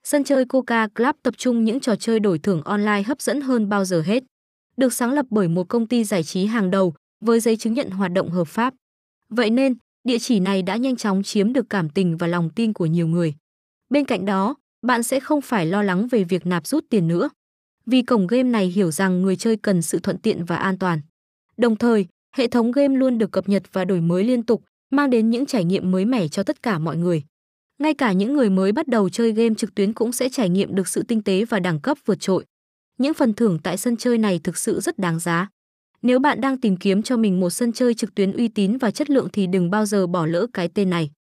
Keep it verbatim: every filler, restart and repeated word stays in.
Sân chơi Coca Club tập trung những trò chơi đổi thưởng online hấp dẫn hơn bao giờ hết. Được sáng lập bởi một công ty giải trí hàng đầu với giấy chứng nhận hoạt động hợp pháp. Vậy nên, địa chỉ này đã nhanh chóng chiếm được cảm tình và lòng tin của nhiều người. Bên cạnh đó, bạn sẽ không phải lo lắng về việc nạp rút tiền nữa. Vì cổng game này hiểu rằng người chơi cần sự thuận tiện và an toàn. Đồng thời, hệ thống game luôn được cập nhật và đổi mới liên tục, mang đến những trải nghiệm mới mẻ cho tất cả mọi người. Ngay cả những người mới bắt đầu chơi game trực tuyến cũng sẽ trải nghiệm được sự tinh tế và đẳng cấp vượt trội. Những phần thưởng tại sân chơi này thực sự rất đáng giá. Nếu bạn đang tìm kiếm cho mình một sân chơi trực tuyến uy tín và chất lượng thì đừng bao giờ bỏ lỡ cái tên này.